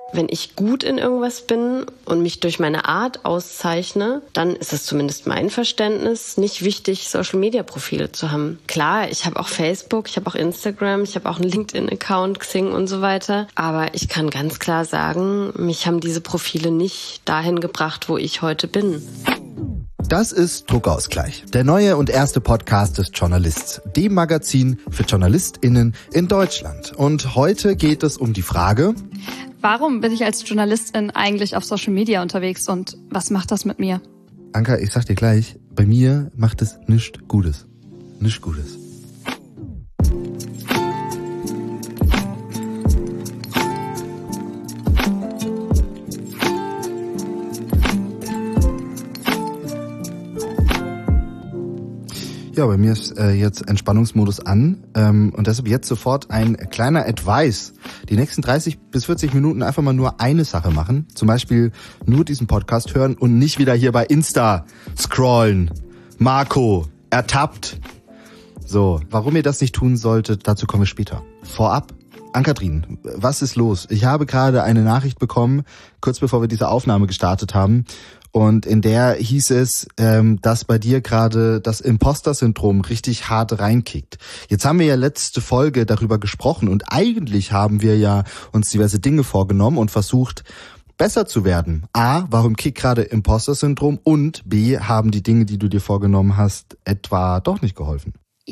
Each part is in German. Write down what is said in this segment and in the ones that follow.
Wenn ich gut in irgendwas bin und mich durch meine Art auszeichne, dann ist es zumindest mein Verständnis nicht wichtig, Social-Media-Profile zu haben. Klar, ich habe auch Facebook, ich habe auch Instagram, ich habe auch einen LinkedIn-Account, Xing und so weiter. Aber ich kann ganz klar sagen, mich haben diese Profile nicht dahin gebracht, wo ich heute bin. Das ist Druckausgleich, der neue und erste Podcast des Journalists, dem Magazin für JournalistInnen in Deutschland. Und heute geht es um die Frage: Warum bin ich als Journalistin eigentlich auf Social Media unterwegs und was macht das mit mir? Anka, ich sag dir gleich, bei mir macht es nichts Gutes. Nichts Gutes. Ja, bei mir ist jetzt Entspannungsmodus an und deshalb jetzt sofort ein kleiner Advice. Die nächsten 30 bis 40 Minuten einfach mal nur eine Sache machen. Zum Beispiel nur diesen Podcast hören und nicht wieder hier bei Insta scrollen. Marco, ertappt. So, warum ihr das nicht tun solltet, dazu kommen wir später. Vorab, Ann-Kathrin, was ist los? Ich habe gerade eine Nachricht bekommen, kurz bevor wir diese Aufnahme gestartet haben. Und in der hieß es, dass bei dir gerade das Imposter-Syndrom richtig hart reinkickt. Jetzt haben wir ja letzte Folge darüber gesprochen und eigentlich haben wir ja uns diverse Dinge vorgenommen und versucht, besser zu werden. A, warum kickt gerade Imposter-Syndrom? Und B, haben die Dinge, die du dir vorgenommen hast, etwa doch nicht geholfen?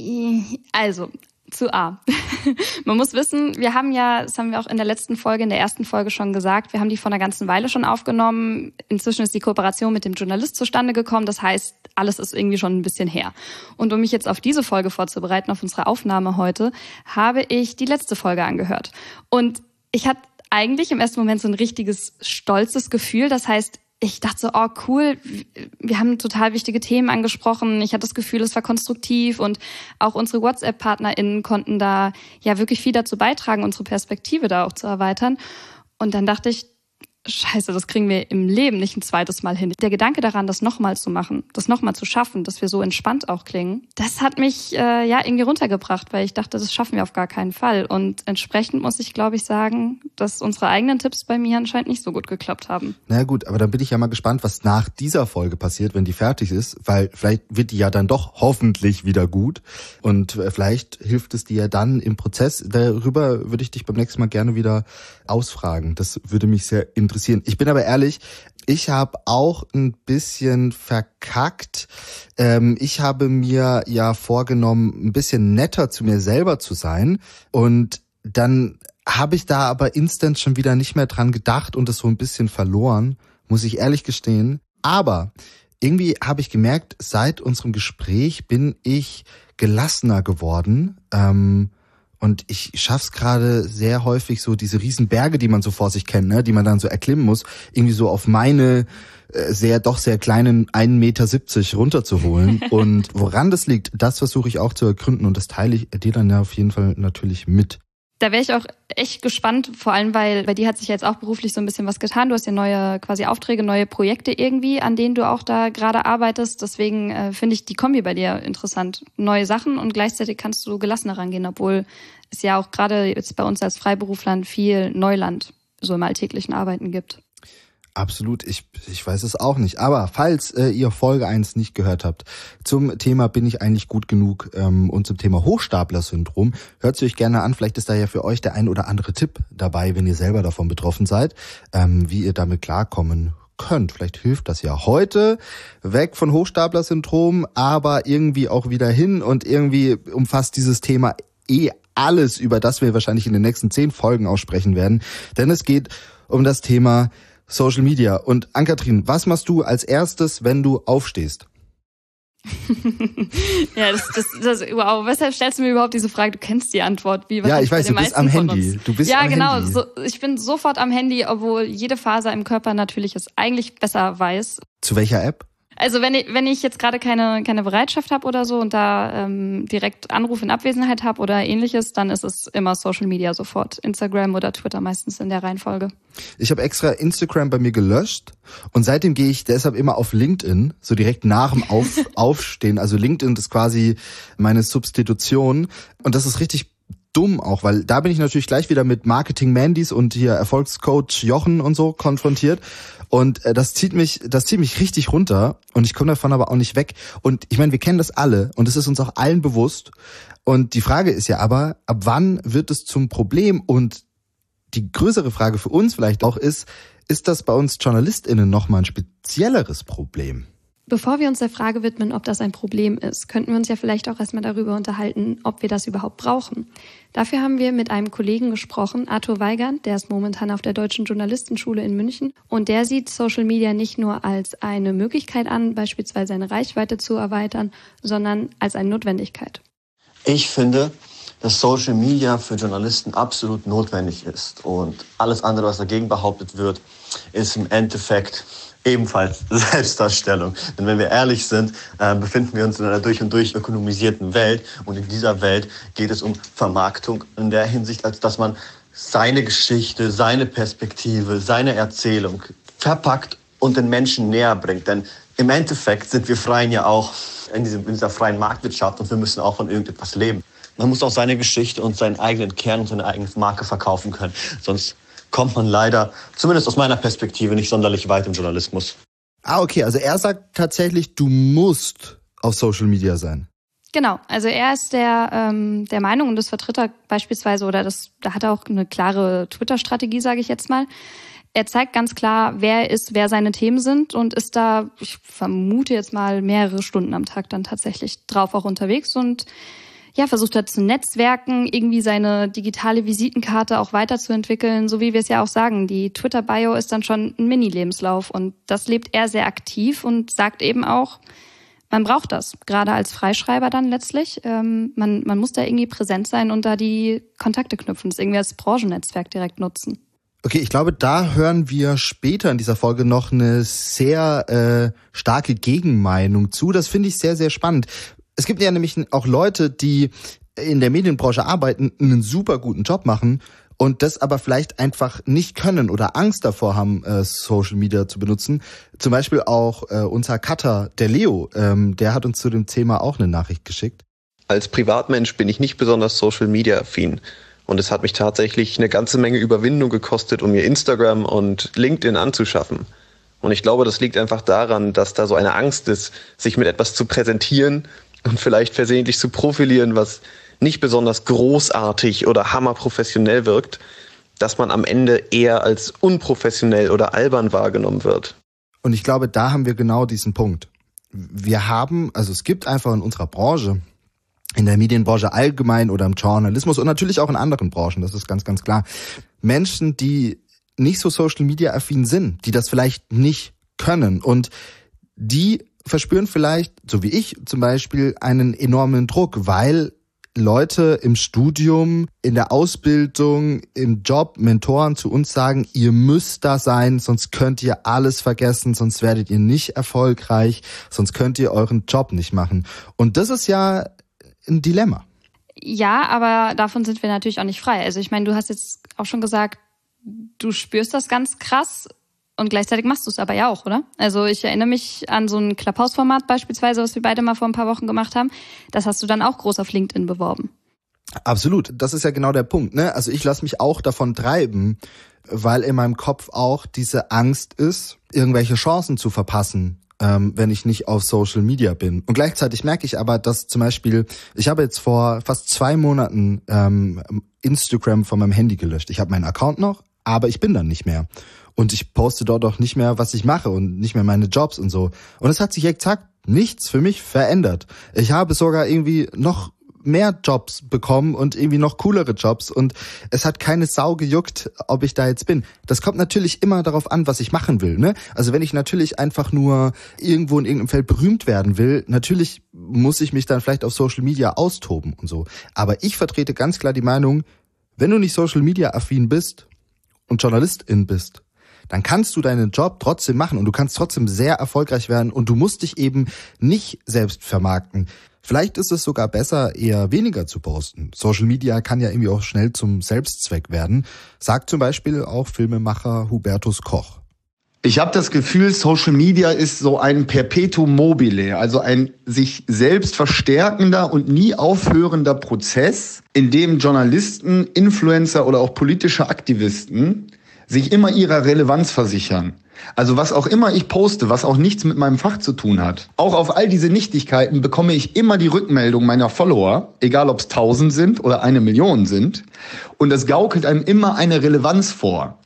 Also, zu A. Man muss wissen, wir haben ja, das haben wir auch in der letzten Folge, in der ersten Folge schon gesagt, wir haben die vor einer ganzen Weile schon aufgenommen. Inzwischen ist die Kooperation mit dem Journalist zustande gekommen. Das heißt, alles ist irgendwie schon ein bisschen her. Und um mich jetzt auf diese Folge vorzubereiten, auf unsere Aufnahme heute, habe ich die letzte Folge angehört. Und ich hatte eigentlich im ersten Moment so ein richtiges stolzes Gefühl. Das heißt, ich dachte so, oh cool, wir haben total wichtige Themen angesprochen. Ich hatte das Gefühl, es war konstruktiv und auch unsere WhatsApp-PartnerInnen konnten da ja wirklich viel dazu beitragen, unsere Perspektive da auch zu erweitern. Und dann dachte ich, Scheiße, das kriegen wir im Leben nicht ein zweites Mal hin. Der Gedanke daran, das nochmal zu machen, das nochmal zu schaffen, dass wir so entspannt auch klingen, das hat mich irgendwie runtergebracht, weil ich dachte, das schaffen wir auf gar keinen Fall. Und entsprechend muss ich, glaube ich, sagen, dass unsere eigenen Tipps bei mir anscheinend nicht so gut geklappt haben. Na gut, aber dann bin ich ja mal gespannt, was nach dieser Folge passiert, wenn die fertig ist, weil vielleicht wird die ja dann doch hoffentlich wieder gut und vielleicht hilft es dir ja dann im Prozess. Darüber würde ich dich beim nächsten Mal gerne wieder ausfragen. Das würde mich sehr interessieren. Ich bin aber ehrlich, ich habe auch ein bisschen verkackt. Ich habe mir ja vorgenommen, ein bisschen netter zu mir selber zu sein. Und dann habe ich da aber instant schon wieder nicht mehr dran gedacht und es so ein bisschen verloren, muss ich ehrlich gestehen. Aber irgendwie habe ich gemerkt, seit unserem Gespräch bin ich gelassener geworden. Und ich schaff's gerade sehr häufig so diese riesen Berge, die man so vor sich kennt, ne, die man dann so erklimmen muss, irgendwie so auf meine sehr kleinen 1,70 Meter runterzuholen. Und woran das liegt, das versuche ich auch zu ergründen und das teile ich dir dann ja auf jeden Fall natürlich mit. Da wäre ich auch echt gespannt, vor allem, weil bei dir hat sich jetzt auch beruflich so ein bisschen was getan. Du hast ja neue quasi Aufträge, neue Projekte irgendwie, an denen du auch da gerade arbeitest. Deswegen finde ich die Kombi bei dir interessant. Neue Sachen und gleichzeitig kannst du gelassener rangehen, obwohl es ja auch gerade jetzt bei uns als Freiberuflern viel Neuland so im alltäglichen Arbeiten gibt. Absolut, ich weiß es auch nicht. Aber falls ihr Folge 1 nicht gehört habt, zum Thema bin ich eigentlich gut genug und zum Thema Hochstapler-Syndrom, hört es euch gerne an. Vielleicht ist da ja für euch der ein oder andere Tipp dabei, wenn ihr selber davon betroffen seid, wie ihr damit klarkommen könnt. Vielleicht hilft das ja heute. Weg von Hochstapler-Syndrom, aber irgendwie auch wieder hin und irgendwie umfasst dieses Thema alles, über das wir wahrscheinlich in den nächsten 10 Folgen aussprechen werden. Denn es geht um das Thema Social Media. Und Ann-Kathrin, was machst du als erstes, wenn du aufstehst? Ja, das wow, weshalb stellst du mir überhaupt diese Frage? Du kennst die Antwort. Ja, ich weiß, du bist am Handy. Ja, genau. So, ich bin sofort am Handy, obwohl jede Faser im Körper natürlich es eigentlich besser weiß. Zu welcher App? Also wenn ich jetzt gerade keine Bereitschaft habe oder so und da direkt Anruf in Abwesenheit habe oder ähnliches, dann ist es immer Social Media sofort. Instagram oder Twitter meistens in der Reihenfolge. Ich habe extra Instagram bei mir gelöscht und seitdem gehe ich deshalb immer auf LinkedIn, so direkt nach dem Aufstehen. Also LinkedIn ist quasi meine Substitution und das ist richtig dumm auch, weil da bin ich natürlich gleich wieder mit Marketing-Mandys und hier Erfolgscoach Jochen und so konfrontiert. Und das zieht mich richtig runter und ich komme davon aber auch nicht weg. Und ich meine, wir kennen das alle und es ist uns auch allen bewusst. Und die Frage ist ja aber, ab wann wird es zum Problem? Und die größere Frage für uns vielleicht auch ist das bei uns JournalistInnen nochmal ein spezielleres Problem? Bevor wir uns der Frage widmen, ob das ein Problem ist, könnten wir uns ja vielleicht auch erstmal darüber unterhalten, ob wir das überhaupt brauchen. Dafür haben wir mit einem Kollegen gesprochen, Arthur Weigand, der ist momentan auf der Deutschen Journalistenschule in München. Und der sieht Social Media nicht nur als eine Möglichkeit an, beispielsweise seine Reichweite zu erweitern, sondern als eine Notwendigkeit. Ich finde, dass Social Media für Journalisten absolut notwendig ist. Und alles andere, was dagegen behauptet wird, ist im Endeffekt ebenfalls Selbstdarstellung. Denn wenn wir ehrlich sind, befinden wir uns in einer durch und durch ökonomisierten Welt. Und in dieser Welt geht es um Vermarktung in der Hinsicht, als dass man seine Geschichte, seine Perspektive, seine Erzählung verpackt und den Menschen näher bringt. Denn im Endeffekt sind wir Freien ja auch in dieser freien Marktwirtschaft und wir müssen auch von irgendetwas leben. Man muss auch seine Geschichte und seinen eigenen Kern und seine eigene Marke verkaufen können. Sonst kommt man leider, zumindest aus meiner Perspektive, nicht sonderlich weit im Journalismus. Okay, also er sagt tatsächlich, du musst auf Social Media sein. Genau, also er ist der Meinung, und das vertritt er beispielsweise, da hat er auch eine klare Twitter-Strategie, sage ich jetzt mal. Er zeigt ganz klar, wer er ist, wer seine Themen sind und ist da, ich vermute jetzt mal, mehrere Stunden am Tag dann tatsächlich drauf auch unterwegs und ja, versucht er zu netzwerken, irgendwie seine digitale Visitenkarte auch weiterzuentwickeln, so wie wir es ja auch sagen. Die Twitter-Bio ist dann schon ein Mini-Lebenslauf und das lebt er sehr aktiv und sagt eben auch, man braucht das, gerade als Freischreiber dann letztlich. Man muss da irgendwie präsent sein und da die Kontakte knüpfen, das irgendwie als Branchennetzwerk direkt nutzen. Okay, ich glaube, da hören wir später in dieser Folge noch eine sehr starke Gegenmeinung zu. Das finde ich sehr, sehr spannend. Es gibt ja nämlich auch Leute, die in der Medienbranche arbeiten, einen super guten Job machen und das aber vielleicht einfach nicht können oder Angst davor haben, Social Media zu benutzen. Zum Beispiel auch unser Cutter, der Leo, der hat uns zu dem Thema auch eine Nachricht geschickt. Als Privatmensch bin ich nicht besonders Social Media affin. Und es hat mich tatsächlich eine ganze Menge Überwindung gekostet, um mir Instagram und LinkedIn anzuschaffen. Und ich glaube, das liegt einfach daran, dass da so eine Angst ist, sich mit etwas zu präsentieren und vielleicht versehentlich zu profilieren, was nicht besonders großartig oder hammerprofessionell wirkt, dass man am Ende eher als unprofessionell oder albern wahrgenommen wird. Und ich glaube, da haben wir genau diesen Punkt. Es gibt einfach in unserer Branche, in der Medienbranche allgemein oder im Journalismus und natürlich auch in anderen Branchen, das ist ganz, ganz klar, Menschen, die nicht so Social-Media-affin sind, die das vielleicht nicht können und die verspüren vielleicht, so wie ich zum Beispiel, einen enormen Druck, weil Leute im Studium, in der Ausbildung, im Job, Mentoren zu uns sagen, ihr müsst da sein, sonst könnt ihr alles vergessen, sonst werdet ihr nicht erfolgreich, sonst könnt ihr euren Job nicht machen. Und das ist ja ein Dilemma. Ja, aber davon sind wir natürlich auch nicht frei. Also ich meine, du hast jetzt auch schon gesagt, du spürst das ganz krass. Und gleichzeitig machst du es aber ja auch, oder? Also ich erinnere mich an so ein Clubhouse-Format beispielsweise, was wir beide mal vor ein paar Wochen gemacht haben. Das hast du dann auch groß auf LinkedIn beworben. Absolut, das ist ja genau der Punkt, ne? Also ich lasse mich auch davon treiben, weil in meinem Kopf auch diese Angst ist, irgendwelche Chancen zu verpassen, wenn ich nicht auf Social Media bin. Und gleichzeitig merke ich aber, dass zum Beispiel, ich habe jetzt vor fast 2 Monaten Instagram von meinem Handy gelöscht. Ich habe meinen Account noch, aber ich bin dann nicht mehr. Und ich poste dort auch nicht mehr, was ich mache und nicht mehr meine Jobs und so. Und es hat sich exakt nichts für mich verändert. Ich habe sogar irgendwie noch mehr Jobs bekommen und irgendwie noch coolere Jobs und es hat keine Sau gejuckt, ob ich da jetzt bin. Das kommt natürlich immer darauf an, was ich machen will, ne? Also wenn ich natürlich einfach nur irgendwo in irgendeinem Feld berühmt werden will, natürlich muss ich mich dann vielleicht auf Social Media austoben und so. Aber ich vertrete ganz klar die Meinung, wenn du nicht Social Media affin bist und Journalistin bist, dann kannst du deinen Job trotzdem machen und du kannst trotzdem sehr erfolgreich werden und du musst dich eben nicht selbst vermarkten. Vielleicht ist es sogar besser, eher weniger zu posten. Social Media kann ja irgendwie auch schnell zum Selbstzweck werden, sagt zum Beispiel auch Filmemacher Hubertus Koch. Ich habe das Gefühl, Social Media ist so ein Perpetuum mobile, also ein sich selbst verstärkender und nie aufhörender Prozess, in dem Journalisten, Influencer oder auch politische Aktivisten sich immer ihrer Relevanz versichern. Also was auch immer ich poste, was auch nichts mit meinem Fach zu tun hat. Auch auf all diese Nichtigkeiten bekomme ich immer die Rückmeldung meiner Follower, egal ob es 1000 sind oder 1 Million sind. Und das gaukelt einem immer eine Relevanz vor.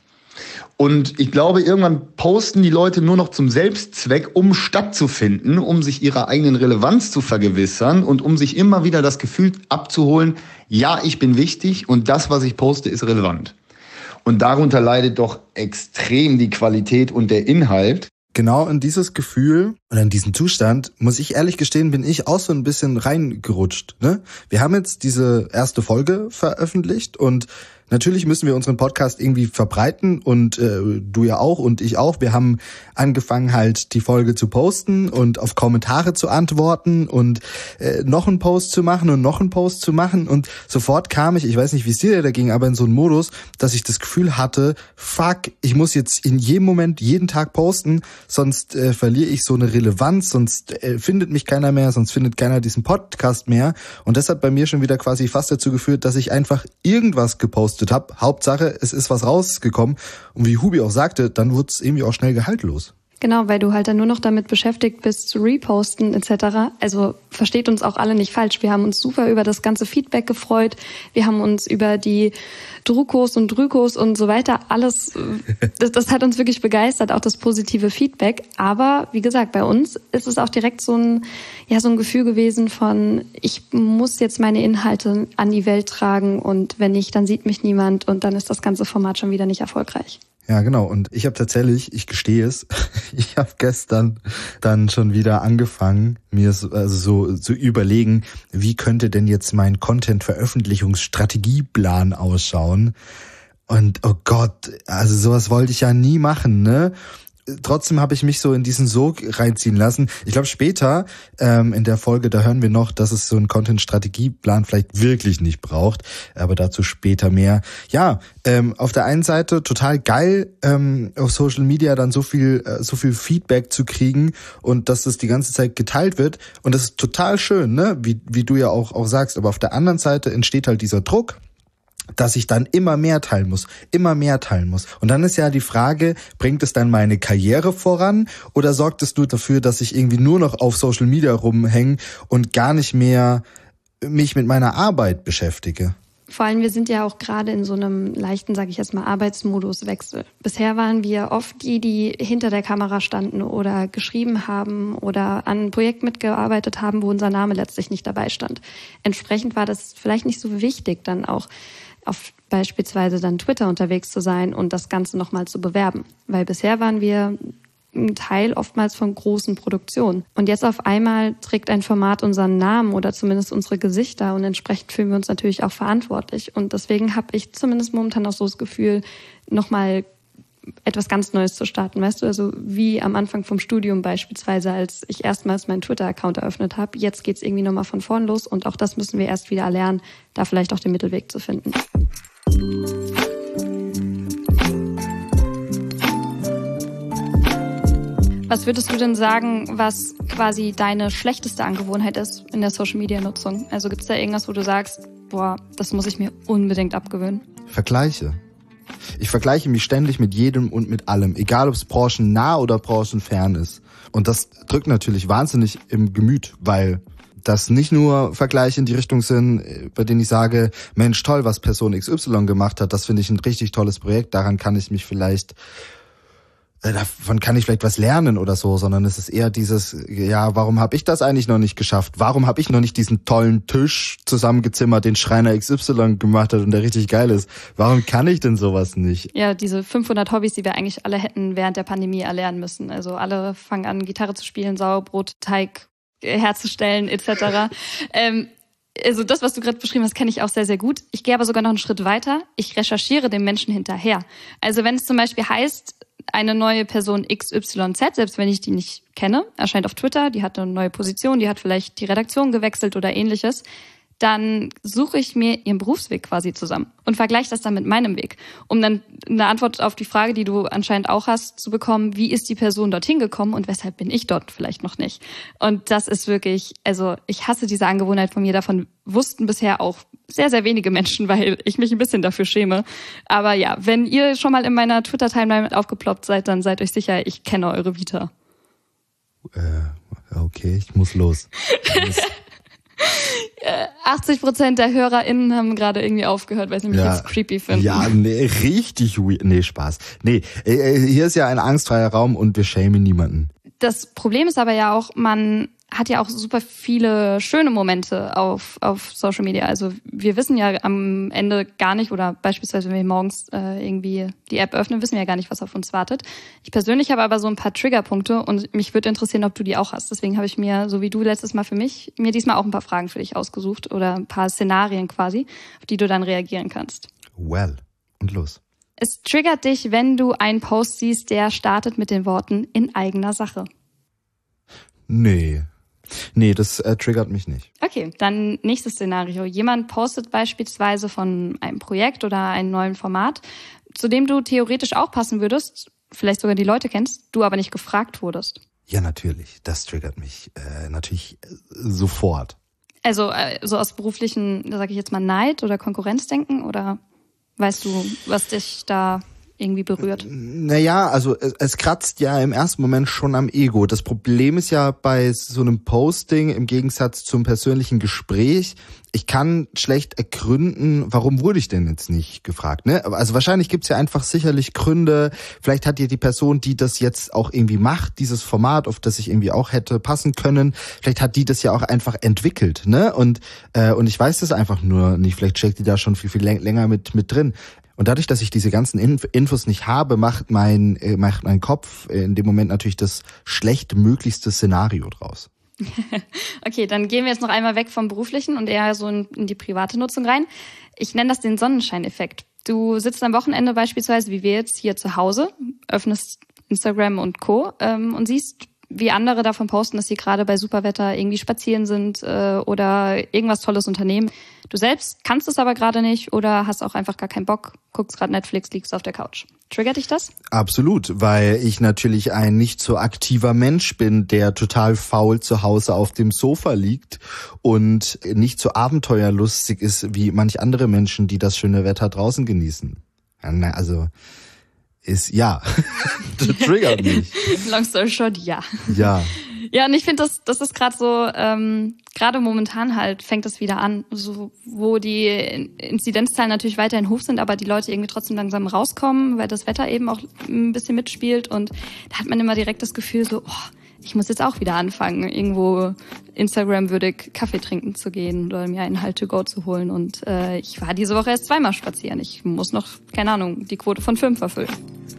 Und ich glaube, irgendwann posten die Leute nur noch zum Selbstzweck, um stattzufinden, um sich ihrer eigenen Relevanz zu vergewissern und um sich immer wieder das Gefühl abzuholen, ja, ich bin wichtig und das, was ich poste, ist relevant. Und darunter leidet doch extrem die Qualität und der Inhalt. Genau in dieses Gefühl oder in diesen Zustand, muss ich ehrlich gestehen, bin ich auch so ein bisschen reingerutscht. Ne? Wir haben jetzt diese erste Folge veröffentlicht und natürlich müssen wir unseren Podcast irgendwie verbreiten und du ja auch und ich auch. Wir haben angefangen halt die Folge zu posten und auf Kommentare zu antworten und noch einen Post zu machen und noch einen Post zu machen und sofort kam ich weiß nicht, wie es dir da ging, aber in so einen Modus, dass ich das Gefühl hatte, fuck, ich muss jetzt in jedem Moment jeden Tag posten, sonst verliere ich so eine Relevanz, sonst findet mich keiner mehr, sonst findet keiner diesen Podcast mehr und das hat bei mir schon wieder quasi fast dazu geführt, dass ich einfach irgendwas gepostet habe. Hauptsache, es ist was rausgekommen. Und wie Hubi auch sagte, dann wurde es irgendwie auch schnell gehaltlos. Genau, weil du halt dann nur noch damit beschäftigt bist, zu reposten etc. Also versteht uns auch alle nicht falsch. Wir haben uns super über das ganze Feedback gefreut. Wir haben uns über die Drukos und Drykos und so weiter alles, das hat uns wirklich begeistert, auch das positive Feedback. Aber wie gesagt, bei uns ist es auch direkt so ein Gefühl gewesen von, ich muss jetzt meine Inhalte an die Welt tragen und wenn nicht, dann sieht mich niemand und dann ist das ganze Format schon wieder nicht erfolgreich. Ja, genau. Und ich habe tatsächlich, ich gestehe es, ich habe gestern dann schon wieder angefangen, mir so zu überlegen, wie könnte denn jetzt mein Content-Veröffentlichungsstrategieplan ausschauen? Und oh Gott, also sowas wollte ich ja nie machen, ne? Trotzdem habe ich mich so in diesen Sog reinziehen lassen. Ich glaube später in der Folge, da hören wir noch, dass es so einen Content-Strategieplan vielleicht wirklich nicht braucht, aber dazu später mehr. Ja, auf der einen Seite total geil, auf Social Media dann so viel Feedback zu kriegen und dass das die ganze Zeit geteilt wird und das ist total schön, ne? Wie du ja auch sagst, aber auf der anderen Seite entsteht halt dieser Druck, dass ich dann immer mehr teilen muss. Und dann ist ja die Frage, bringt es dann meine Karriere voran oder sorgt es nur dafür, dass ich irgendwie nur noch auf Social Media rumhänge und gar nicht mehr mich mit meiner Arbeit beschäftige? Vor allem, wir sind ja auch gerade in so einem leichten, sage ich jetzt mal, Arbeitsmoduswechsel. Bisher waren wir oft die hinter der Kamera standen oder geschrieben haben oder an einem Projekt mitgearbeitet haben, wo unser Name letztlich nicht dabei stand. Entsprechend war das vielleicht nicht so wichtig, dann auch auf beispielsweise dann Twitter unterwegs zu sein und das Ganze nochmal zu bewerben. Weil bisher waren wir ein Teil oftmals von großen Produktionen. Und jetzt auf einmal trägt ein Format unseren Namen oder zumindest unsere Gesichter und entsprechend fühlen wir uns natürlich auch verantwortlich. Und deswegen habe ich zumindest momentan auch so das Gefühl, nochmal etwas ganz Neues zu starten, weißt du, also wie am Anfang vom Studium beispielsweise, als ich erstmals meinen Twitter-Account eröffnet habe. Jetzt geht's irgendwie nochmal von vorn los und auch das müssen wir erst wieder lernen, da vielleicht auch den Mittelweg zu finden. Was würdest du denn sagen, was quasi deine schlechteste Angewohnheit ist in der Social-Media-Nutzung? Also gibt's da irgendwas, wo du sagst, boah, das muss ich mir unbedingt abgewöhnen? Vergleiche. Ich vergleiche mich ständig mit jedem und mit allem, egal ob es branchennah oder branchenfern ist. Und das drückt natürlich wahnsinnig im Gemüt, weil das nicht nur Vergleiche in die Richtung sind, bei denen ich sage, Mensch, toll, was Person XY gemacht hat, das finde ich ein richtig tolles Projekt, davon kann ich vielleicht was lernen oder so, sondern es ist eher dieses, ja, warum habe ich das eigentlich noch nicht geschafft? Warum habe ich noch nicht diesen tollen Tisch zusammengezimmert, den Schreiner XY gemacht hat und der richtig geil ist? Warum kann ich denn sowas nicht? Ja, diese 500 Hobbys, die wir eigentlich alle hätten während der Pandemie erlernen müssen. Also alle fangen an, Gitarre zu spielen, Sauerbrotteig herzustellen etc. Also das, was du gerade beschrieben hast, kenne ich auch sehr, sehr gut. Ich gehe aber sogar noch einen Schritt weiter. Ich recherchiere dem Menschen hinterher. Also wenn es zum Beispiel heißt, eine neue Person XYZ, selbst wenn ich die nicht kenne, erscheint auf Twitter, die hat eine neue Position, die hat vielleicht die Redaktion gewechselt oder ähnliches, dann suche ich mir ihren Berufsweg quasi zusammen und vergleiche das dann mit meinem Weg, um dann eine Antwort auf die Frage, die du anscheinend auch hast, zu bekommen, wie ist die Person dorthin gekommen und weshalb bin ich dort vielleicht noch nicht. Und das ist wirklich, also ich hasse diese Angewohnheit von mir, davon wussten bisher auch sehr, sehr wenige Menschen, weil ich mich ein bisschen dafür schäme. Aber ja, wenn ihr schon mal in meiner Twitter-Timeline aufgeploppt seid, dann seid euch sicher, ich kenne eure Vita. Okay, ich muss los. 80% der HörerInnen haben gerade irgendwie aufgehört, weil sie mich jetzt creepy finden. Ja, nee, richtig weird. Nee, Spaß. Nee, hier ist ja ein angstfreier Raum und wir schämen niemanden. Das Problem ist aber ja auch, man hat ja auch super viele schöne Momente auf Social Media. Also wir wissen ja am Ende gar nicht, oder beispielsweise wenn wir morgens irgendwie die App öffnen, wissen wir ja gar nicht, was auf uns wartet. Ich persönlich habe aber so ein paar Triggerpunkte und mich würde interessieren, ob du die auch hast. Deswegen habe ich mir, so wie du letztes Mal für mich, mir diesmal auch ein paar Fragen für dich ausgesucht oder ein paar Szenarien quasi, auf die du dann reagieren kannst. Well, und los. Es triggert dich, wenn du einen Post siehst, der startet mit den Worten "in eigener Sache". Nee, das triggert mich nicht. Okay, dann nächstes Szenario. Jemand postet beispielsweise von einem Projekt oder einem neuen Format, zu dem du theoretisch auch passen würdest, vielleicht sogar die Leute kennst, du aber nicht gefragt wurdest. Ja, natürlich. Das triggert mich natürlich sofort. Also so aus beruflichen, sage ich jetzt mal, Neid oder Konkurrenzdenken, oder weißt du, was dich da irgendwie berührt? Naja, also es kratzt ja im ersten Moment schon am Ego. Das Problem ist ja bei so einem Posting im Gegensatz zum persönlichen Gespräch, ich kann schlecht ergründen, warum wurde ich denn jetzt nicht gefragt, ne? Also wahrscheinlich gibt's ja einfach sicherlich Gründe. Vielleicht hat ja die Person, die das jetzt auch irgendwie macht, dieses Format, auf das ich irgendwie auch hätte passen können, vielleicht hat die das ja auch einfach entwickelt, ne? Und ich weiß das einfach nur nicht. Vielleicht steckt die da schon viel länger mit drin. Und dadurch, dass ich diese ganzen Infos nicht habe, macht mein Kopf in dem Moment natürlich das schlechtmöglichste Szenario draus. Okay, dann gehen wir jetzt noch einmal weg vom Beruflichen und eher so in die private Nutzung rein. Ich nenne das den Sonnenscheineffekt. Du sitzt am Wochenende beispielsweise, wie wir jetzt, hier zu Hause, öffnest Instagram und Co. Und siehst, wie andere davon posten, dass sie gerade bei Superwetter irgendwie spazieren sind oder irgendwas Tolles unternehmen. Du selbst kannst es aber gerade nicht oder hast auch einfach gar keinen Bock, guckst gerade Netflix, liegst auf der Couch. Triggert dich das? Absolut, weil ich natürlich ein nicht so aktiver Mensch bin, der total faul zu Hause auf dem Sofa liegt und nicht so abenteuerlustig ist wie manch andere Menschen, die das schöne Wetter draußen genießen. Also ist ja, das triggert mich. Long story short, ja. Ja. Ja, und ich finde, das ist gerade so, gerade momentan halt fängt das wieder an, so, wo die Inzidenzzahlen natürlich weiterhin hoch sind, aber die Leute irgendwie trotzdem langsam rauskommen, weil das Wetter eben auch ein bisschen mitspielt, und da hat man immer direkt das Gefühl so, ich muss jetzt auch wieder anfangen, irgendwo Instagram-würdig Kaffee trinken zu gehen oder mir einen Halt to go zu holen, und ich war diese Woche erst 2-mal spazieren. Ich muss noch, keine Ahnung, die Quote von 5 erfüllen.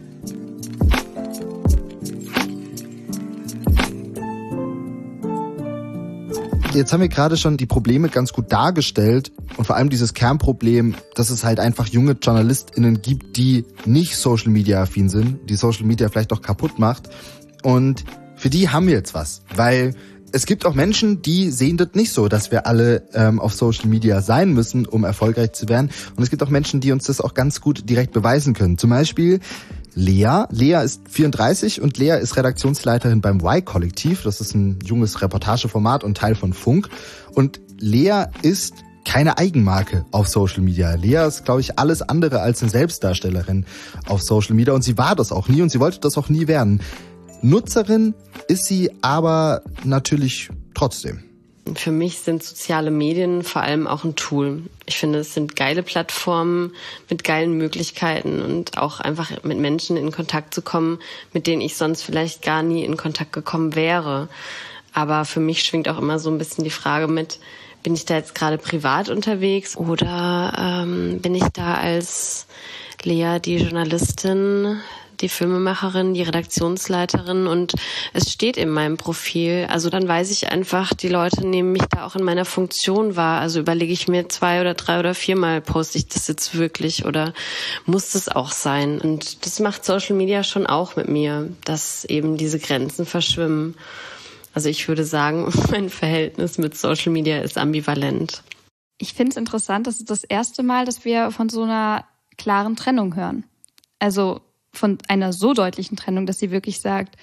Jetzt haben wir gerade schon die Probleme ganz gut dargestellt und vor allem dieses Kernproblem, dass es halt einfach junge JournalistInnen gibt, die nicht Social-Media-affin sind, die Social Media vielleicht auch kaputt macht, und für die haben wir jetzt was, weil es gibt auch Menschen, die sehen das nicht so, dass wir alle auf Social Media sein müssen, um erfolgreich zu werden, und es gibt auch Menschen, die uns das auch ganz gut direkt beweisen können. Zum Beispiel Lea. Lea ist 34 und Lea ist Redaktionsleiterin beim Y-Kollektiv. Das ist ein junges Reportageformat und Teil von Funk. Und Lea ist keine Eigenmarke auf Social Media. Lea ist, glaube ich, alles andere als eine Selbstdarstellerin auf Social Media, und sie war das auch nie und sie wollte das auch nie werden. Nutzerin ist sie aber natürlich trotzdem. Für mich sind soziale Medien vor allem auch ein Tool. Ich finde, es sind geile Plattformen mit geilen Möglichkeiten und auch einfach mit Menschen in Kontakt zu kommen, mit denen ich sonst vielleicht gar nie in Kontakt gekommen wäre. Aber für mich schwingt auch immer so ein bisschen die Frage mit, bin ich da jetzt gerade privat unterwegs oder bin ich da als Lea, die Journalistin, die Filmemacherin, die Redaktionsleiterin, und es steht in meinem Profil. Also dann weiß ich einfach, die Leute nehmen mich da auch in meiner Funktion wahr. Also überlege ich mir 2 oder 3 oder 4 Mal, poste ich das jetzt wirklich oder muss das auch sein? Und das macht Social Media schon auch mit mir, dass eben diese Grenzen verschwimmen. Also ich würde sagen, mein Verhältnis mit Social Media ist ambivalent. Ich finde es interessant, das ist das erste Mal, dass wir von so einer klaren Trennung hören. Also von einer so deutlichen Trennung, dass sie wirklich sagt,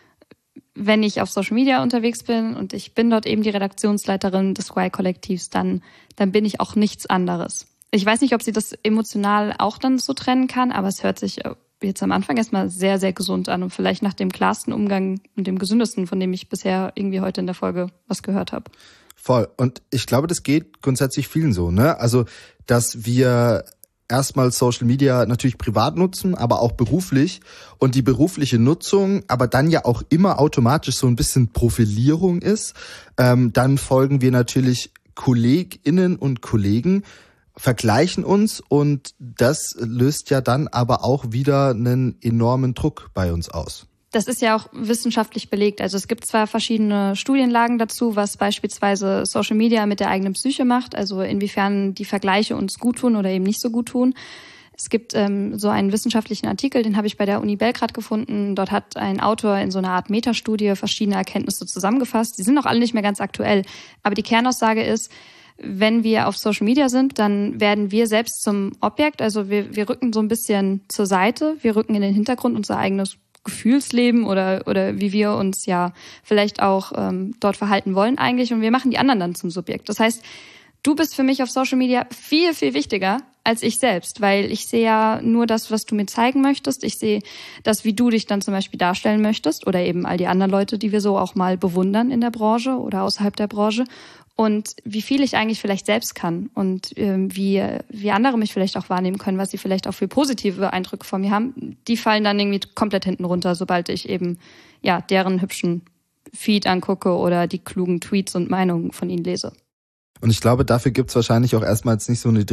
wenn ich auf Social Media unterwegs bin und ich bin dort eben die Redaktionsleiterin des Squire-Kollektivs, dann bin ich auch nichts anderes. Ich weiß nicht, ob sie das emotional auch dann so trennen kann, aber es hört sich jetzt am Anfang erstmal sehr, sehr gesund an und vielleicht nach dem klarsten Umgang und dem gesündesten, von dem ich bisher irgendwie heute in der Folge was gehört habe. Voll. Und ich glaube, das geht grundsätzlich vielen so, ne? Also, dass wir erstmal Social Media natürlich privat nutzen, aber auch beruflich. Und die berufliche Nutzung aber dann ja auch immer automatisch so ein bisschen Profilierung ist. Dann folgen wir natürlich KollegInnen und Kollegen, vergleichen uns und das löst ja dann aber auch wieder einen enormen Druck bei uns aus. Das ist ja auch wissenschaftlich belegt. Also es gibt zwar verschiedene Studienlagen dazu, was beispielsweise Social Media mit der eigenen Psyche macht, also inwiefern die Vergleiche uns gut tun oder eben nicht so gut tun. Es gibt so einen wissenschaftlichen Artikel, den habe ich bei der Uni Belgrad gefunden. Dort hat ein Autor in so einer Art Metastudie verschiedene Erkenntnisse zusammengefasst. Die sind auch alle nicht mehr ganz aktuell. Aber die Kernaussage ist, wenn wir auf Social Media sind, dann werden wir selbst zum Objekt. Also wir rücken so ein bisschen zur Seite. Wir rücken in den Hintergrund unser eigenes Gefühlsleben oder wie wir uns ja vielleicht auch dort verhalten wollen eigentlich. Und wir machen die anderen dann zum Subjekt. Das heißt, du bist für mich auf Social Media viel, viel wichtiger als ich selbst, weil ich sehe ja nur das, was du mir zeigen möchtest. Ich sehe das, wie du dich dann zum Beispiel darstellen möchtest oder eben all die anderen Leute, die wir so auch mal bewundern in der Branche oder außerhalb der Branche. Und wie viel ich eigentlich vielleicht selbst kann und wie andere mich vielleicht auch wahrnehmen können, was sie vielleicht auch für positive Eindrücke von mir haben, die fallen dann irgendwie komplett hinten runter, sobald ich eben ja deren hübschen Feed angucke oder die klugen Tweets und Meinungen von ihnen lese. Und ich glaube, dafür gibt's wahrscheinlich auch erstmal jetzt nicht so eine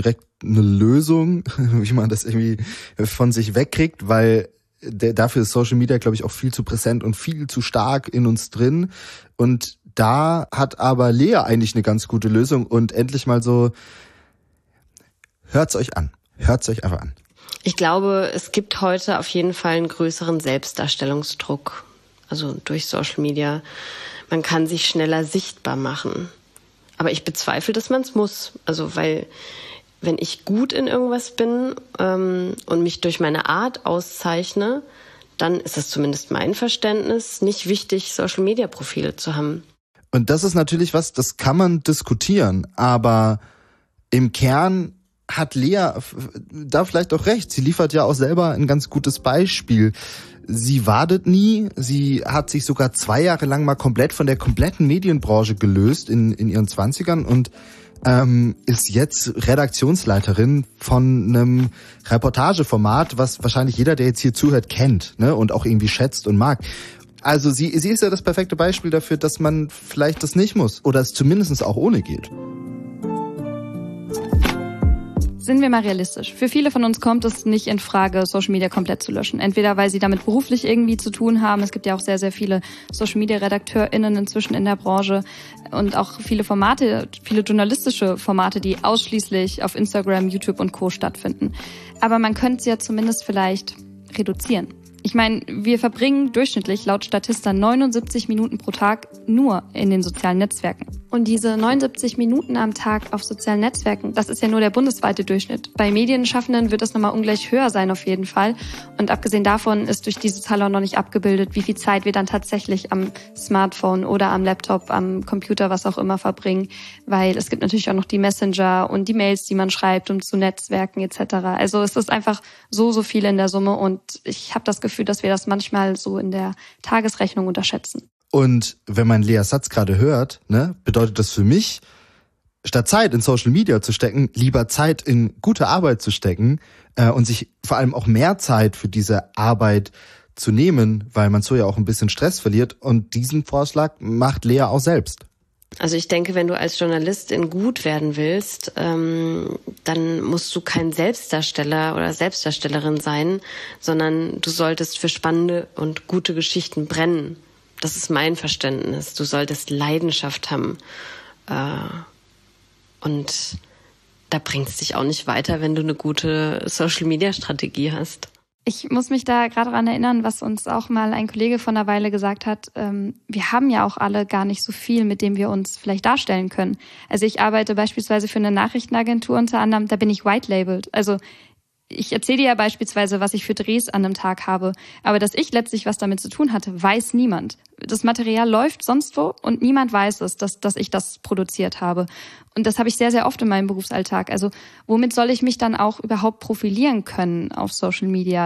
Lösung, wie man das irgendwie von sich wegkriegt, weil dafür ist Social Media, glaube ich, auch viel zu präsent und viel zu stark in uns drin. Und da hat aber Lea eigentlich eine ganz gute Lösung und endlich mal so, hört's euch einfach an. Ich glaube, es gibt heute auf jeden Fall einen größeren Selbstdarstellungsdruck, also durch Social Media. Man kann sich schneller sichtbar machen. Aber ich bezweifle, dass man es muss. Also weil, wenn ich gut in irgendwas bin und mich durch meine Art auszeichne, dann ist es zumindest mein Verständnis nicht wichtig, Social-Media-Profile zu haben. Und das ist natürlich was, das kann man diskutieren, aber im Kern hat Lea da vielleicht auch recht. Sie liefert ja auch selber ein ganz gutes Beispiel. Sie wartet nie, sie hat sich sogar 2 Jahre lang mal komplett von der kompletten Medienbranche gelöst in ihren 20ern und ist jetzt Redaktionsleiterin von einem Reportageformat, was wahrscheinlich jeder, der jetzt hier zuhört, kennt, ne, und auch irgendwie schätzt und mag. Also sie ist ja das perfekte Beispiel dafür, dass man vielleicht das nicht muss oder es zumindest auch ohne geht. Sind wir mal realistisch. Für viele von uns kommt es nicht in Frage, Social Media komplett zu löschen. Entweder weil sie damit beruflich irgendwie zu tun haben. Es gibt ja auch sehr, sehr viele Social Media RedakteurInnen inzwischen in der Branche und auch viele Formate, viele journalistische Formate, die ausschließlich auf Instagram, YouTube und Co. stattfinden. Aber man könnte es ja zumindest vielleicht reduzieren. Ich meine, wir verbringen durchschnittlich laut Statista 79 Minuten pro Tag nur in den sozialen Netzwerken. Und diese 79 Minuten am Tag auf sozialen Netzwerken, das ist ja nur der bundesweite Durchschnitt. Bei Medienschaffenden wird das nochmal ungleich höher sein auf jeden Fall. Und abgesehen davon ist durch diese Zahl auch noch nicht abgebildet, wie viel Zeit wir dann tatsächlich am Smartphone oder am Laptop, am Computer, was auch immer verbringen. Weil es gibt natürlich auch noch die Messenger und die Mails, die man schreibt, um zu Netzwerken etc. Also es ist einfach so viel in der Summe und ich habe das Gefühl, dass wir das manchmal so in der Tagesrechnung unterschätzen. Und wenn man Leas Satz gerade hört, ne, bedeutet das für mich, statt Zeit in Social Media zu stecken, lieber Zeit in gute Arbeit zu stecken und sich vor allem auch mehr Zeit für diese Arbeit zu nehmen, weil man so ja auch ein bisschen Stress verliert. Und diesen Vorschlag macht Lea auch selbst. Also ich denke, wenn du als Journalistin gut werden willst, dann musst du kein Selbstdarsteller oder Selbstdarstellerin sein, sondern du solltest für spannende und gute Geschichten brennen. Das ist mein Verständnis. Du solltest Leidenschaft haben. Und da bringt es dich auch nicht weiter, wenn du eine gute Social-Media-Strategie hast. Ich muss mich da gerade daran erinnern, was uns auch mal ein Kollege von einer Weile gesagt hat. Wir haben ja auch alle gar nicht so viel, mit dem wir uns vielleicht darstellen können. Also ich arbeite beispielsweise für eine Nachrichtenagentur unter anderem, da bin ich white-labeled. Also ich erzähle dir ja beispielsweise, was ich für Drehs an einem Tag habe. Aber dass ich letztlich was damit zu tun hatte, weiß niemand. Das Material läuft sonst wo und niemand weiß es, dass ich das produziert habe. Und das habe ich sehr, sehr oft in meinem Berufsalltag. Also womit soll ich mich dann auch überhaupt profilieren können auf Social Media?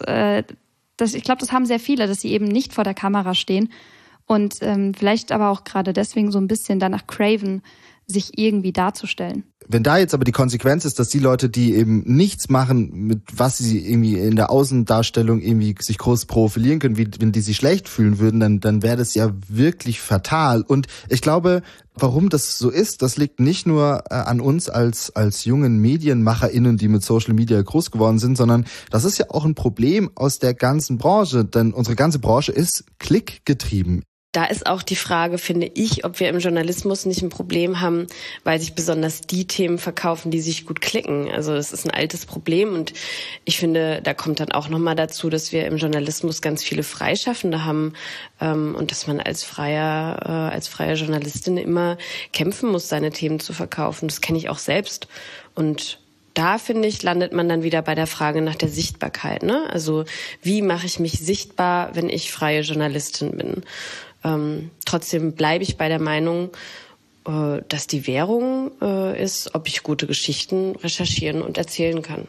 Ich glaube, das haben sehr viele, dass sie eben nicht vor der Kamera stehen und vielleicht aber auch gerade deswegen so ein bisschen danach craven, sich irgendwie darzustellen. Wenn da jetzt aber die Konsequenz ist, dass die Leute, die eben nichts machen, mit was sie irgendwie in der Außendarstellung irgendwie sich groß profilieren können, wie wenn die sich schlecht fühlen würden, dann wäre das ja wirklich fatal. Und ich glaube, warum das so ist, das liegt nicht nur an uns als jungen MedienmacherInnen, die mit Social Media groß geworden sind, sondern das ist ja auch ein Problem aus der ganzen Branche, denn unsere ganze Branche ist klickgetrieben. Da ist auch die Frage, finde ich, ob wir im Journalismus nicht ein Problem haben, weil sich besonders die Themen verkaufen, die sich gut klicken. Also das ist ein altes Problem und ich finde, da kommt dann auch nochmal dazu, dass wir im Journalismus ganz viele Freischaffende haben und dass man als freie Journalistin immer kämpfen muss, seine Themen zu verkaufen. Das kenne ich auch selbst. Und da, finde ich, landet man dann wieder bei der Frage nach der Sichtbarkeit, ne? Also wie mache ich mich sichtbar, wenn ich freie Journalistin bin? Trotzdem bleibe ich bei der Meinung, dass die Währung ist, ob ich gute Geschichten recherchieren und erzählen kann.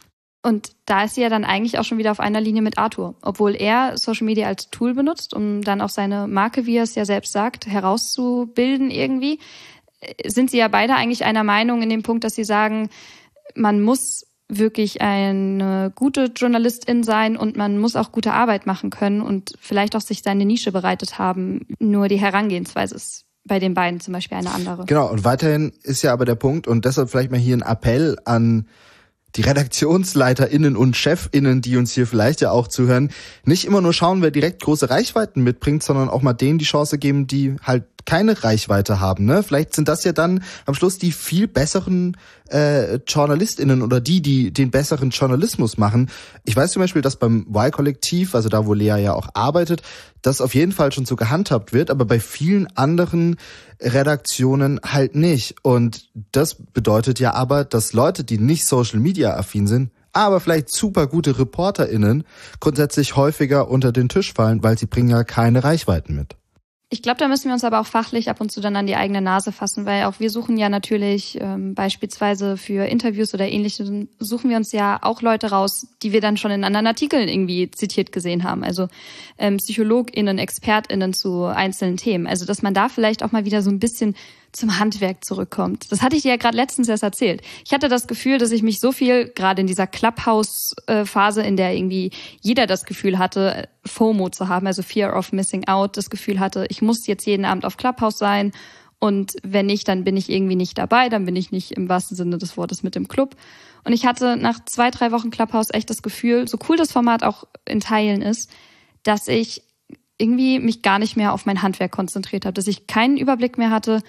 Und da ist sie ja dann eigentlich auch schon wieder auf einer Linie mit Arthur. Obwohl er Social Media als Tool benutzt, um dann auch seine Marke, wie er es ja selbst sagt, herauszubilden irgendwie, sind sie ja beide eigentlich einer Meinung in dem Punkt, dass sie sagen, man muss wirklich eine gute Journalistin sein und man muss auch gute Arbeit machen können und vielleicht auch sich seine Nische bereitet haben. Nur die Herangehensweise ist bei den beiden zum Beispiel eine andere. Genau, und weiterhin ist ja aber der Punkt, und deshalb vielleicht mal hier ein Appell an die RedaktionsleiterInnen und ChefInnen, die uns hier vielleicht ja auch zuhören, nicht immer nur schauen, wer direkt große Reichweiten mitbringt, sondern auch mal denen die Chance geben, die halt keine Reichweite haben, ne? Vielleicht sind das ja dann am Schluss die viel besseren JournalistInnen oder die den besseren Journalismus machen. Ich weiß zum Beispiel, dass beim Y-Kollektiv, also da, wo Lea ja auch arbeitet, das auf jeden Fall schon so gehandhabt wird, aber bei vielen anderen Redaktionen halt nicht. Und das bedeutet ja aber, dass Leute, die nicht Social-Media-affin sind, aber vielleicht super gute ReporterInnen, grundsätzlich häufiger unter den Tisch fallen, weil sie bringen ja keine Reichweiten mit. Ich glaube, da müssen wir uns aber auch fachlich ab und zu dann an die eigene Nase fassen, weil auch wir suchen ja natürlich beispielsweise für Interviews oder Ähnliches, suchen wir uns ja auch Leute raus, die wir dann schon in anderen Artikeln irgendwie zitiert gesehen haben. Also PsychologInnen, ExpertInnen zu einzelnen Themen. Also dass man da vielleicht auch mal wieder so ein bisschen zum Handwerk zurückkommt. Das hatte ich dir ja gerade letztens erst erzählt. Ich hatte das Gefühl, dass ich mich so viel, gerade in dieser Clubhouse-Phase, in der irgendwie jeder das Gefühl hatte, FOMO zu haben, also Fear of Missing Out, das Gefühl hatte, ich muss jetzt jeden Abend auf Clubhouse sein und wenn nicht, dann bin ich irgendwie nicht dabei, dann bin ich nicht im wahrsten Sinne des Wortes mit im Club. Und ich hatte nach 2-3 Wochen Clubhouse echt das Gefühl, so cool das Format auch in Teilen ist, dass ich irgendwie mich gar nicht mehr auf mein Handwerk konzentriert habe, dass ich keinen Überblick mehr hatte,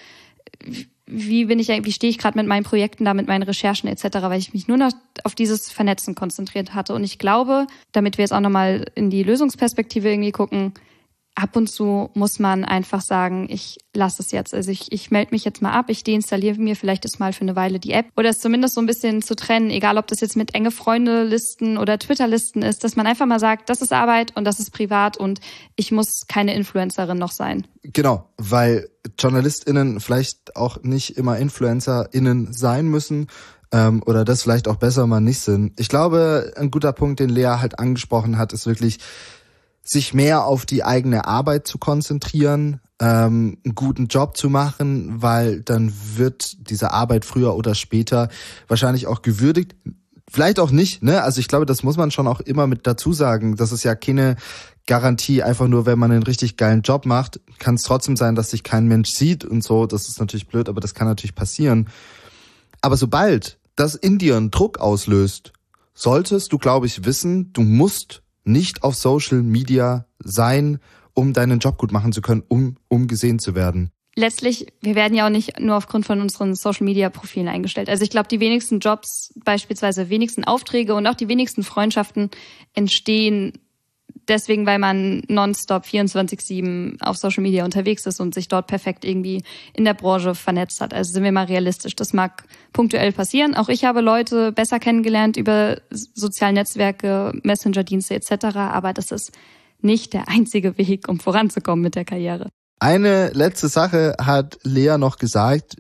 wie stehe ich gerade mit meinen Projekten da, mit meinen Recherchen etc., weil ich mich nur noch auf dieses Vernetzen konzentriert hatte. Und ich glaube, damit wir jetzt auch nochmal in die Lösungsperspektive irgendwie gucken, ab und zu muss man einfach sagen, ich lasse es jetzt. Also ich melde mich jetzt mal ab, ich deinstalliere mir vielleicht jetzt mal für eine Weile die App. Oder es zumindest so ein bisschen zu trennen, egal ob das jetzt mit enge Freunde-Listen oder Twitter-Listen ist, dass man einfach mal sagt, das ist Arbeit und das ist privat und ich muss keine Influencerin noch sein. Genau, weil JournalistInnen vielleicht auch nicht immer InfluencerInnen sein müssen oder das vielleicht auch besser mal nicht sind. Ich glaube, ein guter Punkt, den Lea halt angesprochen hat, ist wirklich, sich mehr auf die eigene Arbeit zu konzentrieren, einen guten Job zu machen, weil dann wird diese Arbeit früher oder später wahrscheinlich auch gewürdigt. Vielleicht auch nicht, ne? Also ich glaube, das muss man schon auch immer mit dazu sagen. Das ist ja keine Garantie, einfach nur, wenn man einen richtig geilen Job macht, kann es trotzdem sein, dass sich kein Mensch sieht und so. Das ist natürlich blöd, aber das kann natürlich passieren. Aber sobald das in dir einen Druck auslöst, solltest du, glaube ich, wissen, du musst nicht auf Social Media sein, um deinen Job gut machen zu können, um gesehen zu werden. letztlich, wir werden ja auch nicht nur aufgrund von unseren Social-Media-Profilen eingestellt. Also ich glaube, die wenigsten Jobs, beispielsweise wenigsten Aufträge und auch die wenigsten Freundschaften entstehen deswegen, weil man nonstop 24/7 auf Social Media unterwegs ist und sich dort perfekt irgendwie in der Branche vernetzt hat. Also sind wir mal realistisch. Das mag punktuell passieren. Auch ich habe Leute besser kennengelernt über soziale Netzwerke, Messenger-Dienste etc. Aber das ist nicht der einzige Weg, um voranzukommen mit der Karriere. Eine letzte Sache hat Lea noch gesagt,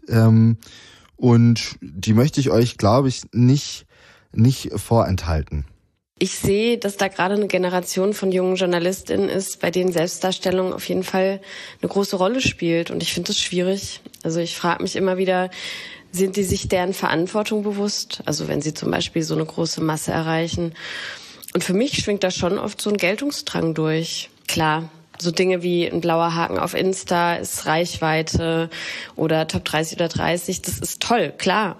und die möchte ich euch, glaube ich, nicht vorenthalten. Ich sehe, dass da gerade eine Generation von jungen JournalistInnen ist, bei denen Selbstdarstellung auf jeden Fall eine große Rolle spielt. Und ich finde das schwierig. Also ich frage mich immer wieder, sind die sich deren Verantwortung bewusst? Also wenn sie zum Beispiel so eine große Masse erreichen. Und für mich schwingt da schon oft so ein Geltungsdrang durch. Klar, so Dinge wie ein blauer Haken auf Insta ist Reichweite oder Top 30 oder 30, das ist toll, klar.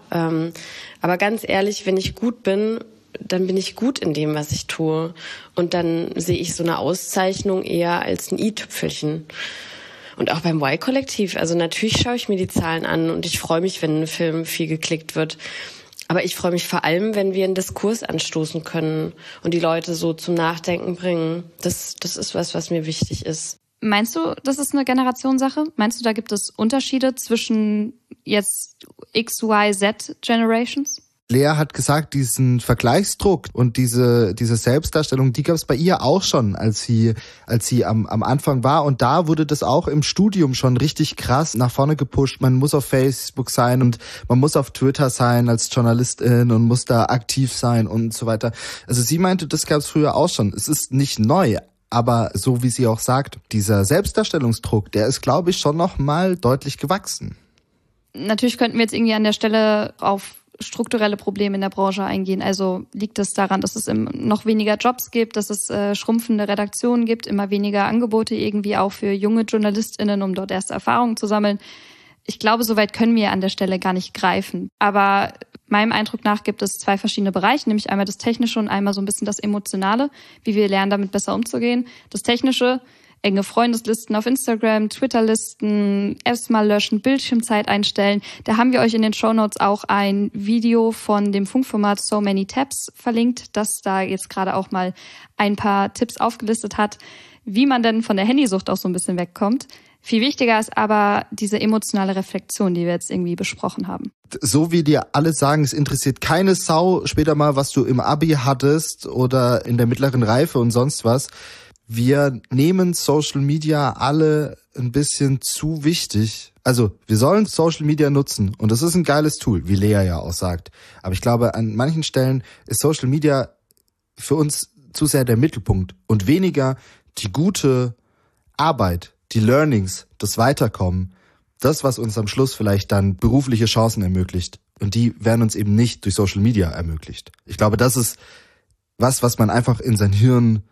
Aber ganz ehrlich, wenn ich gut bin, dann bin ich gut in dem, was ich tue. Und dann sehe ich so eine Auszeichnung eher als ein i-Tüpfelchen. Und auch beim Y-Kollektiv, also natürlich schaue ich mir die Zahlen an und ich freue mich, wenn ein Film viel geklickt wird. Aber ich freue mich vor allem, wenn wir einen Diskurs anstoßen können und die Leute so zum Nachdenken bringen. Das ist was mir wichtig ist. Meinst du, das ist eine Generationssache? Meinst du, da gibt es Unterschiede zwischen jetzt X, Y, Z Generations? Lea hat gesagt, diesen Vergleichsdruck und diese Selbstdarstellung, die gab es bei ihr auch schon, als sie am Anfang war. Und da wurde das auch im Studium schon richtig krass nach vorne gepusht. Man muss auf Facebook sein und man muss auf Twitter sein als Journalistin und muss da aktiv sein und so weiter. Also sie meinte, das gab es früher auch schon. Es ist nicht neu. Aber so wie sie auch sagt, dieser Selbstdarstellungsdruck, der ist, glaube ich, schon noch mal deutlich gewachsen. Natürlich könnten wir jetzt irgendwie an der Stelle auf strukturelle Probleme in der Branche eingehen. Also liegt es daran, dass es noch weniger Jobs gibt, dass es schrumpfende Redaktionen gibt, immer weniger Angebote irgendwie auch für junge JournalistInnen, um dort erste Erfahrungen zu sammeln. Ich glaube, soweit können wir an der Stelle gar nicht greifen. Aber meinem Eindruck nach gibt es zwei verschiedene Bereiche, nämlich einmal das Technische und einmal so ein bisschen das Emotionale, wie wir lernen, damit besser umzugehen. Das Technische, enge Freundeslisten auf Instagram, Twitterlisten, Apps mal löschen, Bildschirmzeit einstellen. Da haben wir euch in den Shownotes auch ein Video von dem Funkformat So Many Tabs verlinkt, das da jetzt gerade auch mal ein paar Tipps aufgelistet hat, wie man denn von der Handysucht auch so ein bisschen wegkommt. Viel wichtiger ist aber diese emotionale Reflexion, die wir jetzt irgendwie besprochen haben. So wie dir alle sagen, es interessiert keine Sau später mal, was du im Abi hattest oder in der mittleren Reife und sonst was. Wir nehmen Social Media alle ein bisschen zu wichtig. Also wir sollen Social Media nutzen und das ist ein geiles Tool, wie Lea ja auch sagt. Aber ich glaube, an manchen Stellen ist Social Media für uns zu sehr der Mittelpunkt und weniger die gute Arbeit, die Learnings, das Weiterkommen, das, was uns am Schluss vielleicht dann berufliche Chancen ermöglicht. Und die werden uns eben nicht durch Social Media ermöglicht. Ich glaube, das ist was man einfach in sein Hirn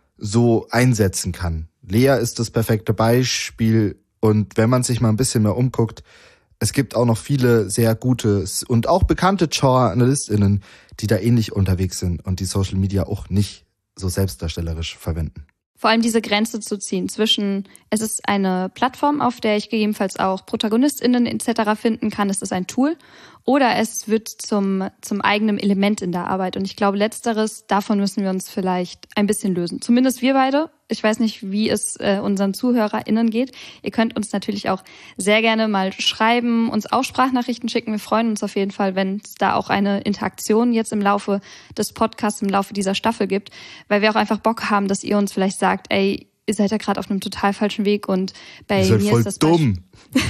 so einsetzen kann. Lea ist das perfekte Beispiel und wenn man sich mal ein bisschen mehr umguckt, es gibt auch noch viele sehr gute und auch bekannte JournalistInnen, die da ähnlich unterwegs sind und die Social Media auch nicht so selbstdarstellerisch verwenden. Vor allem diese Grenze zu ziehen zwischen, es ist eine Plattform, auf der ich gegebenenfalls auch ProtagonistInnen etc. finden kann, es ist ein Tool, oder es wird zum eigenen Element in der Arbeit. Und ich glaube, letzteres, davon müssen wir uns vielleicht ein bisschen lösen. Zumindest wir beide. Ich weiß nicht, wie es unseren ZuhörerInnen geht. Ihr könnt uns natürlich auch sehr gerne mal schreiben, uns auch Sprachnachrichten schicken. Wir freuen uns auf jeden Fall, wenn es da auch eine Interaktion jetzt im Laufe des Podcasts, im Laufe dieser Staffel gibt, weil wir auch einfach Bock haben, dass ihr uns vielleicht sagt, ey, ihr seid ja gerade auf einem total falschen Weg und bei mir ist das dumm.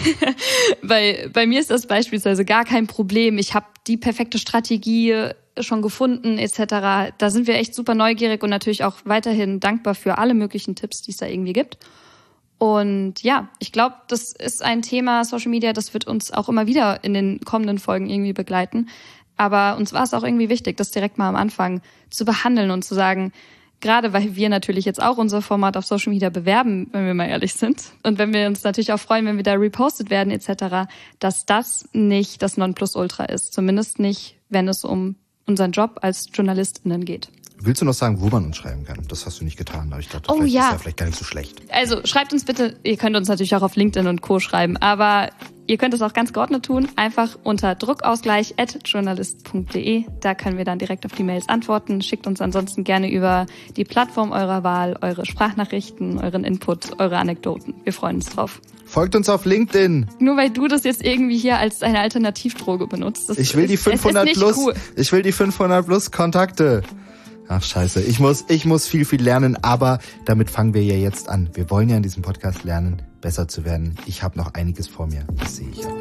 bei mir ist das beispielsweise gar kein Problem. Ich habe die perfekte Strategie schon gefunden etc. Da sind wir echt super neugierig und natürlich auch weiterhin dankbar für alle möglichen Tipps, die es da irgendwie gibt. Und ja, ich glaube, das ist ein Thema Social Media, das wird uns auch immer wieder in den kommenden Folgen irgendwie begleiten. Aber uns war es auch irgendwie wichtig, das direkt mal am Anfang zu behandeln und zu sagen, gerade weil wir natürlich jetzt auch unser Format auf Social Media bewerben, wenn wir mal ehrlich sind. Und wenn wir uns natürlich auch freuen, wenn wir da repostet werden etc., dass das nicht das Nonplusultra ist. Zumindest nicht, wenn es um unseren Job als JournalistInnen geht. Willst du noch sagen, wo man uns schreiben kann? Das hast du nicht getan, aber ich dachte, Oh, vielleicht ja. ist ja vielleicht gar nicht so schlecht. Also schreibt uns bitte, ihr könnt uns natürlich auch auf LinkedIn und Co. schreiben, aber ihr könnt es auch ganz geordnet tun, einfach unter druckausgleich@journalist.de. Da können wir dann direkt auf die Mails antworten. Schickt uns ansonsten gerne über die Plattform eurer Wahl eure Sprachnachrichten, euren Input, eure Anekdoten. Wir freuen uns drauf. Folgt uns auf LinkedIn. Nur weil du das jetzt irgendwie hier als eine Alternativdroge benutzt. Ich will die 500 plus. Cool. Ich will die 500 plus Kontakte. Ach scheiße, ich muss viel lernen, aber damit fangen wir ja jetzt an. Wir wollen ja in diesem Podcast lernen, besser zu werden. Ich habe noch einiges vor mir, das sehe ich auch.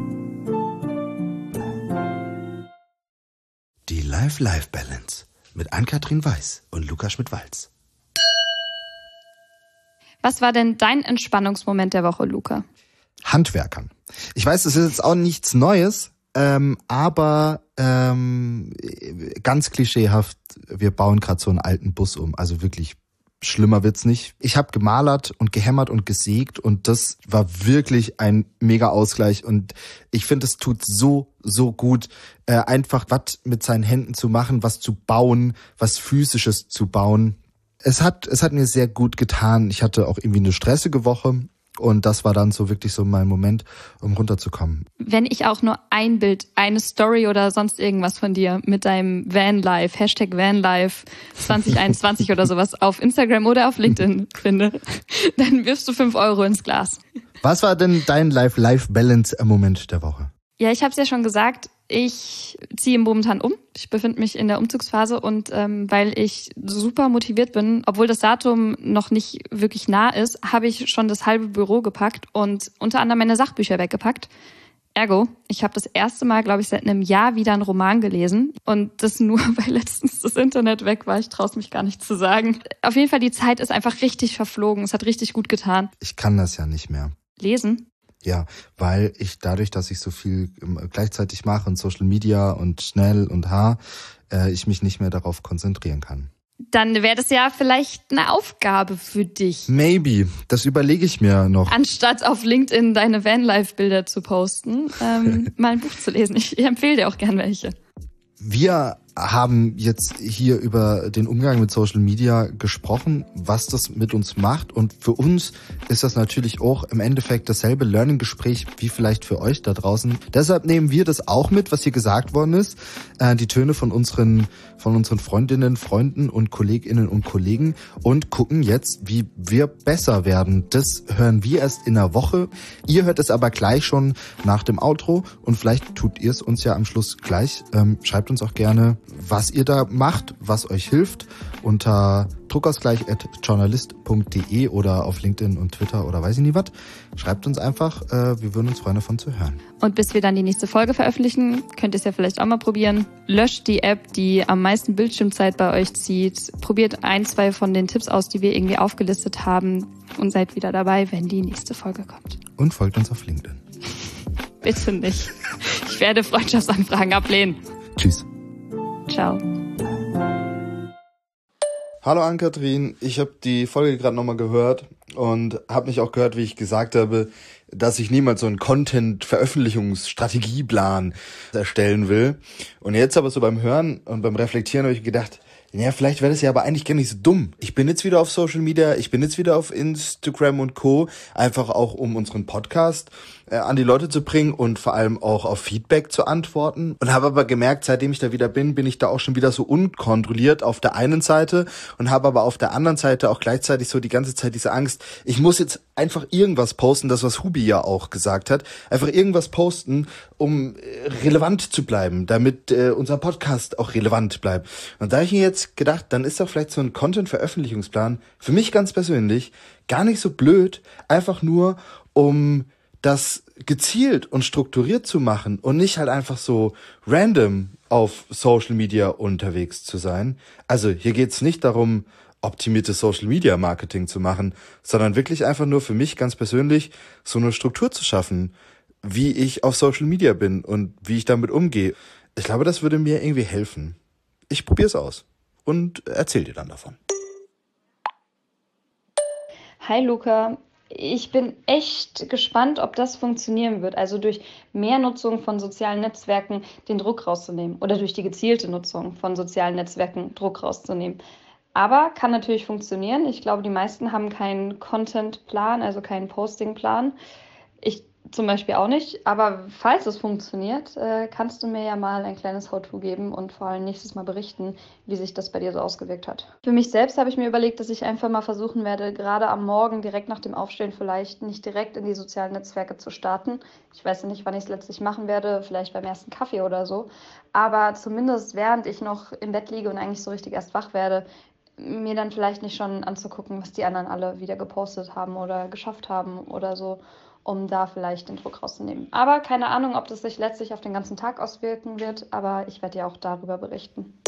Die Life-Life-Balance mit Ann-Kathrin Weiß und Lukas Schmidt-Walz. Was war denn dein Entspannungsmoment der Woche, Luca? Handwerkern. Ich weiß, das ist jetzt auch nichts Neues, aber ganz klischeehaft, wir bauen gerade so einen alten Bus um. Also wirklich, schlimmer wird's nicht. Ich habe gemalert und gehämmert und gesägt und das war wirklich ein mega Ausgleich und ich finde, es tut so gut, einfach was mit seinen Händen zu machen, was zu bauen, was Physisches zu bauen. Es hat mir sehr gut getan. Ich hatte auch irgendwie eine stressige Woche. Und das war dann so wirklich so mein Moment, um runterzukommen. Wenn ich auch nur ein Bild, eine Story oder sonst irgendwas von dir mit deinem Vanlife, #Vanlife 2021 oder sowas auf Instagram oder auf LinkedIn finde, dann wirfst du 5 Euro ins Glas. Was war denn dein Life-Balance-Moment der Woche? Ja, ich habe es ja schon gesagt, ich ziehe momentan um. Ich befinde mich in der Umzugsphase und weil ich super motiviert bin, obwohl das Datum noch nicht wirklich nah ist, habe ich schon das halbe Büro gepackt und unter anderem meine Sachbücher weggepackt. Ergo, ich habe das erste Mal, glaube ich, seit einem Jahr wieder einen Roman gelesen und das nur, weil letztens das Internet weg war. Ich traue es mich gar nicht zu sagen. Auf jeden Fall, die Zeit ist einfach richtig verflogen. Es hat richtig gut getan. Ich kann das ja nicht mehr. Lesen? Ja, weil ich dadurch, dass ich so viel gleichzeitig mache und Social Media und schnell und ich mich nicht mehr darauf konzentrieren kann. Dann wäre das ja vielleicht eine Aufgabe für dich. Maybe, das überlege ich mir noch. Anstatt auf LinkedIn deine Vanlife-Bilder zu posten, mal ein Buch zu lesen. Ich empfehle dir auch gern welche. Wir haben jetzt hier über den Umgang mit Social Media gesprochen, was das mit uns macht. Und für uns ist das natürlich auch im Endeffekt dasselbe Learning-Gespräch wie vielleicht für euch da draußen. Deshalb nehmen wir das auch mit, was hier gesagt worden ist. Die Töne von unseren Freundinnen, Freunden und Kolleginnen und Kollegen und gucken jetzt, wie wir besser werden. Das hören wir erst in einer Woche. Ihr hört es aber gleich schon nach dem Outro und vielleicht tut ihr es uns ja am Schluss gleich. Schreibt uns auch gerne, was ihr da macht, was euch hilft, unter druckausgleich@journalist.de oder auf LinkedIn und Twitter oder weiß ich nie was. Schreibt uns einfach, wir würden uns freuen, davon zu hören. Und bis wir dann die nächste Folge veröffentlichen, könnt ihr es ja vielleicht auch mal probieren. Löscht die App, die am meisten Bildschirmzeit bei euch zieht. Probiert 1, 2 von den Tipps aus, die wir irgendwie aufgelistet haben und seid wieder dabei, wenn die nächste Folge kommt. Und folgt uns auf LinkedIn. Bitte nicht. Ich werde Freundschaftsanfragen ablehnen. Tschüss. Ciao. Hallo Ann-Kathrin, ich habe die Folge gerade nochmal gehört und habe mich auch gehört, wie ich gesagt habe, dass ich niemals so einen Content-Veröffentlichungsstrategieplan erstellen will. Und jetzt aber so beim Hören und beim Reflektieren habe ich gedacht, ja, vielleicht wäre das ja aber eigentlich gar nicht so dumm. Ich bin jetzt wieder auf Social Media, ich bin jetzt wieder auf Instagram und Co. Einfach auch, um unseren Podcast an die Leute zu bringen und vor allem auch auf Feedback zu antworten. Und habe aber gemerkt, seitdem ich da wieder bin ich da auch schon wieder so unkontrolliert auf der einen Seite und habe aber auf der anderen Seite auch gleichzeitig so die ganze Zeit diese Angst, ich muss jetzt einfach irgendwas posten, das was Hubi ja auch gesagt hat, einfach irgendwas posten, um relevant zu bleiben, damit unser Podcast auch relevant bleibt. Und da habe ich mir jetzt gedacht, dann ist doch vielleicht so ein Content-Veröffentlichungsplan für mich ganz persönlich gar nicht so blöd, einfach nur um das gezielt und strukturiert zu machen und nicht halt einfach so random auf Social Media unterwegs zu sein. Also hier geht's nicht darum, optimiertes Social Media Marketing zu machen, sondern wirklich einfach nur für mich ganz persönlich so eine Struktur zu schaffen, wie ich auf Social Media bin und wie ich damit umgehe. Ich glaube, das würde mir irgendwie helfen. Ich probiere es aus und erzähl dir dann davon. Hi Luca. Ich bin echt gespannt, ob das funktionieren wird. Also durch mehr Nutzung von sozialen Netzwerken den Druck rauszunehmen oder durch die gezielte Nutzung von sozialen Netzwerken Druck rauszunehmen. Aber kann natürlich funktionieren. Ich glaube, die meisten haben keinen Content-Plan, also keinen Posting-Plan. Ich zum Beispiel auch nicht. Aber falls es funktioniert, kannst du mir ja mal ein kleines How-To geben und vor allem nächstes Mal berichten, wie sich das bei dir so ausgewirkt hat. Für mich selbst habe ich mir überlegt, dass ich einfach mal versuchen werde, gerade am Morgen direkt nach dem Aufstehen vielleicht nicht direkt in die sozialen Netzwerke zu starten. Ich weiß ja nicht, wann ich es letztlich machen werde, vielleicht beim ersten Kaffee oder so. Aber zumindest während ich noch im Bett liege und eigentlich so richtig erst wach werde, mir dann vielleicht nicht schon anzugucken, was die anderen alle wieder gepostet haben oder geschafft haben oder so, um da vielleicht den Druck rauszunehmen. Aber keine Ahnung, ob das sich letztlich auf den ganzen Tag auswirken wird, aber ich werde ja auch darüber berichten.